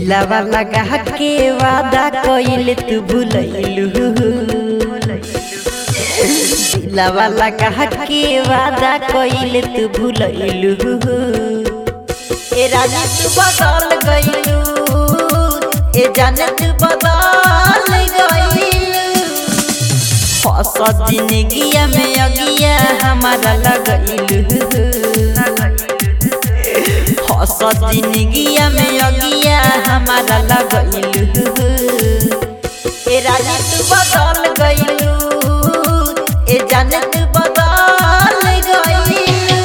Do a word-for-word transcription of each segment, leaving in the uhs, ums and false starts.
दिलवा लगा के वादा कइले तू भूलैलू, दिलवा लगा के वादा कइले तू भूलैलू। ए रानी तू बदल गइलू, ए जाने तू बदल गइलू। हंस जिंदगिया में अगिया हमारा लगइलू, हंस जिंदगिया में अगिया हमारा लगइलू। ए रानी तू बदल गइलू, ए जाने तू बदल गइलू।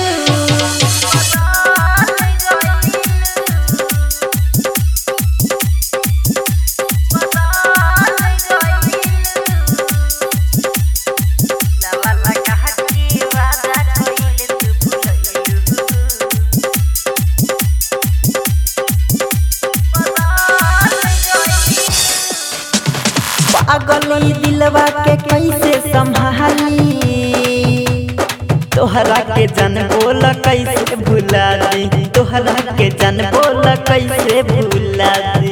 पागली दिलवा के कैसे संभाली, तोहरा के जन बोल कैसे भुला दी, तोहरा के जन बोल कैसे भुला दी।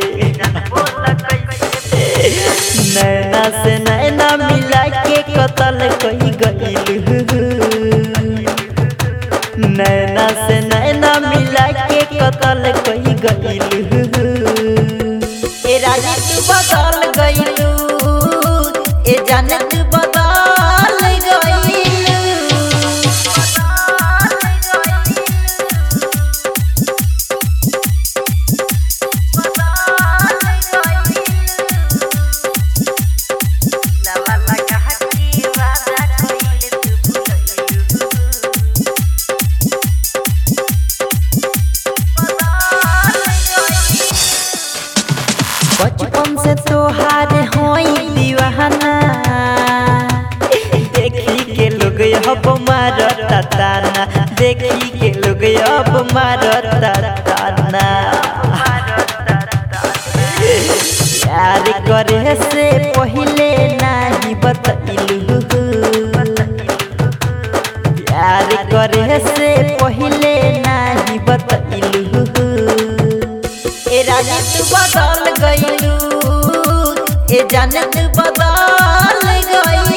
नैना से नैना मिला के कतल कही गइलू, नैना से नैना मिला के कतल कही गइलू। ए रानी तू बदल गइलू, ए जाने तू बदल गइलू। बचपन से तोहार होई दीवाना, देखी के लोग अब मारता ताना, देखी के लोग अब मारता ताना। प्यार करे से पहले नहीं बतइलू, प्यार करे से पहले नहीं बतइलू। ए रानी तू बदल गइलू, ए जाने तू बदल गइलू।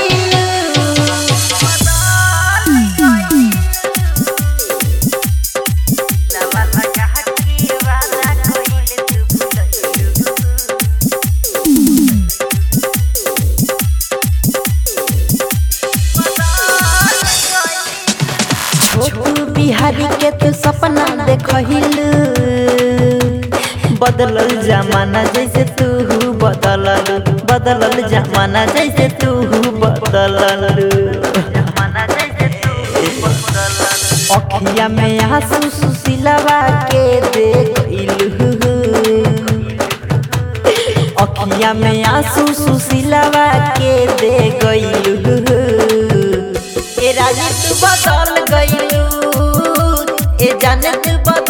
छोटू बिहारी के तू सपना देखहिलू, बदलल जमाना जैसे तू बदललू, बदलल जमाना जैसे तू बदललू। अखिया में आंसू सुशीलवा के दे गइलू, अखिया में आंसू सुशीलवा के दे गइलू। ए रानी तू बदल गइलू, ए जाने तू